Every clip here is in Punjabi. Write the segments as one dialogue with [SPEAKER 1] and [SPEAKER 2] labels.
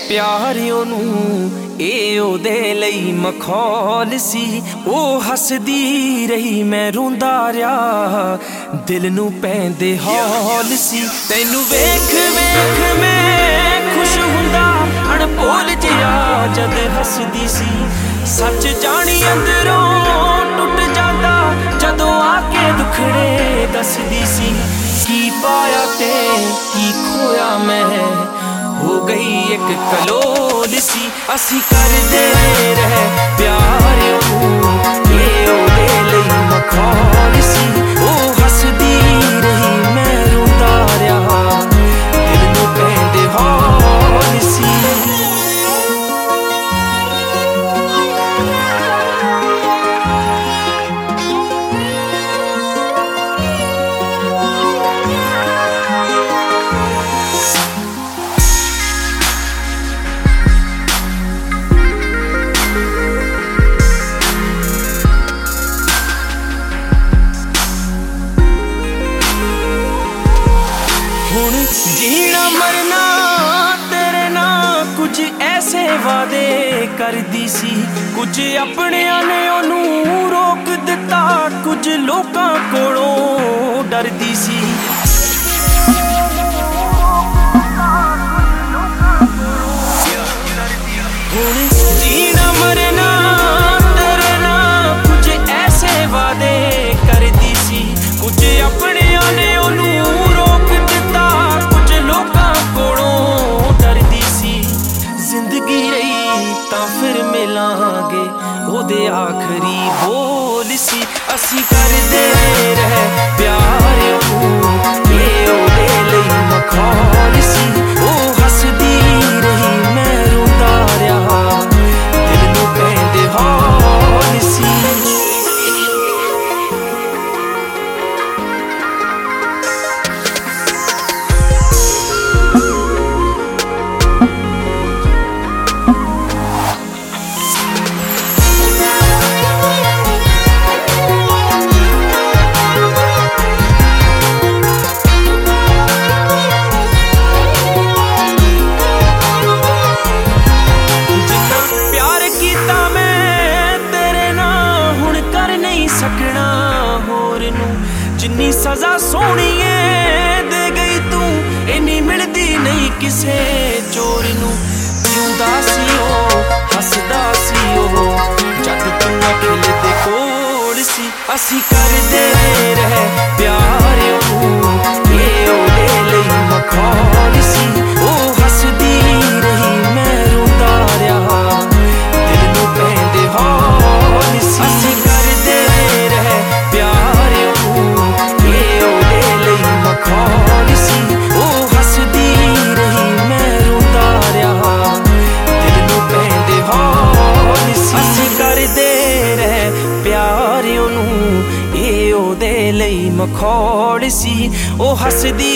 [SPEAKER 1] ਪਿਆਰ ਉਹਨੂੰ ਇਹ ਉਹਦੇ ਲਈ ਮਖੌਲ ਸੀ। ਉਹ ਹੱਸਦੀ ਰਹੀ ਮੈਂ ਰੋਂਦਾ ਰਿਹਾ, ਦਿਲ ਨੂੰ ਪੈਂਦੇ ਹੌਲ ਸੀ। ਤੈਨੂੰ ਵੇਖ ਵੇਖ ਮੈਂ ਖੁਸ਼ ਹੁੰਦਾ, ਅਣਭੋਲ ਜਿਹਾ ਜਦ ਹੱਸਦੀ ਸੀ। ਸੱਚ ਜਾਣੀ ਅੰਦਰੋਂ ਟੁੱਟ ਜਾਂਦਾ ਜਦੋਂ ਆ ਕੇ ਦੁਖੜੇ ਦੱਸਦੀ ਸੀ। ਕੀ ਪਾਇਆ ਤੇ ਕੀ ਖੋਇਆ ਮੈਂ, ਹੋ ਗਈ ਇੱਕ ਕਲੋਲ ਸੀ। ਅਸੀਂ ਕਰਦੇ ਰਹੇ ਪਿਆਰ ਉਹਨੂੰ ਇਹ ਉਹਦੇ ਲਈ ਮਖੌਲ ਸੀ। ਉਹ ਹੱਸਦੀ ਰਹੀ ਮੈਂ ਰੋਂਦਾ ਰਿਹਾ, ਦਿਲ ਨੂੰ ਪੈਂਦੇ ਹੌਲ ਸੀ। ਹੁਣ ਜੀਣਾ ਮਰਨਾ ਤੇਰੇ ਨਾਲ ਕੁਝ ਐਸੇ ਵਾਦੇ ਕਰਦੀ ਸੀ। ਕੁਝ ਆਪਣਿਆਂ ਨੇ ਉਹਨੂੰ ਰੋਕ ਦਿੱਤਾ, ਕੁਝ ਲੋਕਾਂ ਕੋਲੋਂ ਡਰਦੀ ਸੀ। ਹੁਣ ਜੀਣਾ ਮਰਨਾ ਤੇਰੇ ਨਾਲ ਕੁਝ ਐਸੇ ਵਾਦੇ ਕਰਦੀ ਸੀ। ਕੁਝ ਆਪਣਿਆਂ ਨੇ ਉਹਨੂੰ ਜ਼ਿੰਦਗੀ ਰਹੀ ਤਾਂ ਫਿਰ ਮਿਲਾਂਗੇ, ਉਹਦੇ ਆਖਰੀ ਬੋਲ ਸੀ। ਅਸੀਂ ਕਰਦੇ ਰਹੇ ਪਿਆਰ ਉਹਨੂੰ ਇਹ ਉਹਦੇ ਲਈ ਮਖੌਲ ਸੀ। ਉਹ ਹੱਸਦੀ ਰਹੀ ਮੈਂ ਰੋਂਦਾ ਰਿਹਾ, ਦਿਲ ਨੂੰ ਪੈਂਦੇ ਹੌਲ ਸੀ। ਸਕਣਾ ਹੋਰ ਨੂੰ ਜਿੰਨੀ ਸਜ਼ਾ ਸੋਹਣੀਏ ਦੇ ਗਈ ਤੂੰ, ਇੰਨੀ ਮਿਲਦੀ ਨਹੀਂ ਕਿਸੇ ਚੋਰ ਨੂੰ। ਜਿਉਂਦਾ ਸੀ ਉਹ ਹੱਸਦਾ ਸੀ ਉਹ ਜਦ ਤੂੰ ਅਖਿਲ ਦੇ ਕੋਲ ਸੀ। ਅਸੀਂ ਕਰਦੇ ਰਹੇ ਪਿਆਰ ਉਹਨੂੰ ਇਹ ਉਹਦੇ ਲਈ ਮਖੌਲ ਸੀ। ਉਹ ਹੱਸਦੀ ਰਹੀ ਮੈਂ ਰੋਂਦਾ ਰਿਹਾ, ਦਿਲ ਨੂੰ ਪੈਂਦੇ ਹੌਲ ਸੀ। ਅਸੀਂ ਕਰਦੇ ਪਿਆਰ ਉਹਨੂੰ ਇਹ ਉਹਦੇ ਲਈ ਮਖੌਲ ਸੀ। ਉਹ ਹੱਸਦੀ ਰਹੀ ਮੈਂ ਰੋਂਦਾ ਰਿਹਾ, ਦਿਲ ਨੂੰ ਪੈਂਦੇ ਹੌਲ ਸੀ। ਅਸੀਂ ਕਰਦੇ ਰਹੇ ਪਿਆਰ ਉਹਨੂੰ ਇਹ ਉਹਦੇ ਲਈ ਮਖੌਲ ਸੀ। ਉਹ ਹੱਸਦੀ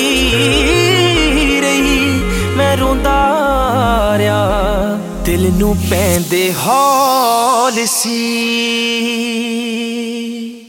[SPEAKER 1] ਰਹੀ ਮੈਂ ਰੋਂਦਾ ਰਿਹਾ, ਦਿਲ ਨੂੰ ਪੈਂਦੇ ਹੌਲ ਸੀ।